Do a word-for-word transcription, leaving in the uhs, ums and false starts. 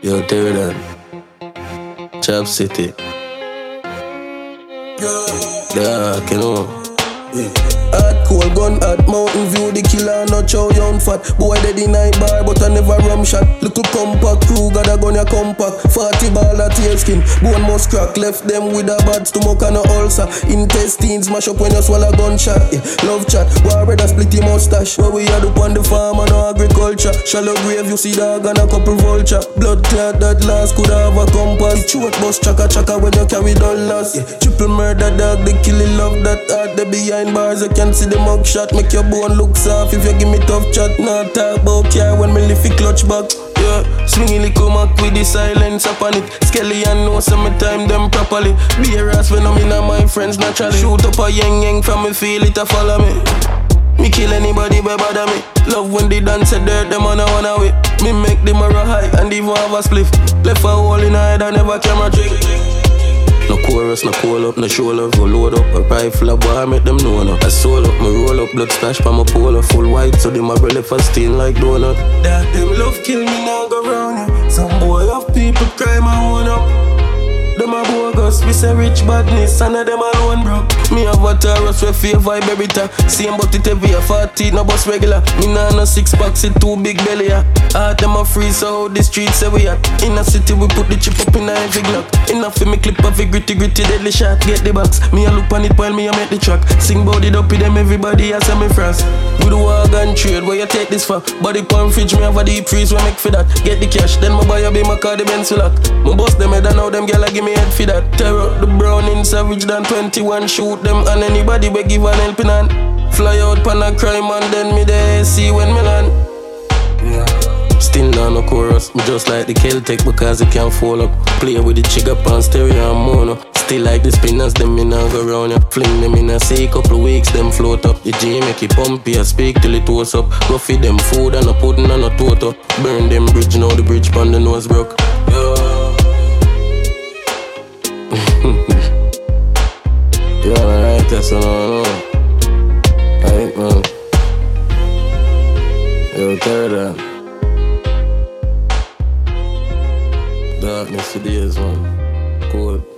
Yo, tear down. Chop City. Dark, you know. Hard cold gun at Mountain View, the killer not chow young fat. Boy dead in night bar, but I never rum shot. Little compact crew, got a gun ya compact. Forty ball at tail skin, bone must crack. Left them with a bad stomach and a ulcer. Intestines mash up when you swallow gunshot. Yeah. Love chat, war red a split the mustache. Where we had up on the farm and no agriculture. Shallow grave, you see dog and a couple vulture. Blood clot that last could have a compass. Short bus chaka chaka when you carry dollars. Yeah. Triple murder dog, they kill it, love that heart. They behind bars, you can see the mug shot. Make your bone look soft if you give me tough chat. Nah talk about care when me lift it clutch back. Yeah, swinging little Mac with the silence upon it. Skelly and know some time them properly. Be a ass when I'm in my friends naturally. Shoot up a yang yang from me feel it a follow me. Me kill anybody by bother me. Love when they dance a dirt, them on a one away. Me make them a high and even have a spliff. Left a hole in her head and never camera trick. No chorus, no call up, no show love. Go load up a rifle, a bar, make them know no. I soul up, me roll up, blood splash pa my polo. Full white, so they my belly fasting like donut. That them love kill me now go round ya. Some boy of people cry my one up. Them a bogus, we say rich badness, and of them alone broke. Me have a Taurus with fear vibe every time. Same but it heavy, a forty, no bus regular. Me nah no six packs, it too big belly ya. Heart them a free, so the streets say we at. In a city we put the chip up in a heavy glock. Enough for me clip of a gritty gritty deadly shot. Get the box, me a look on it while me a make the track. Sing bout it up with them everybody as me frost. We do wagon trade, where you take this for? Body pan fridge, me have a deep freeze, we make for that. Get the cash, then my buy a be my car, the Benz lock. Me bust them head and now them gyal a give me head for that. Tear up the Browning, savage than twenty-one. Shoot them and anybody we give an helping hand. Fly out pan a crime and then me there see when me land. Yeah. Still not no chorus, me just like the Celtic because it can fall up. Play with the chigga pan stereo and mono. Still like the spinners, them me now go round ya. Fling them in a say couple of weeks, them float up. The G make it pump ya, speak till it toast up. Go feed them food and a pudding and a toto. Burn them bridge, now the bridge pan the nose broke. Yeah. Yeah, alright, that's all I know. Alright, man. Yo, tear down. Darkness for days, man. Cool.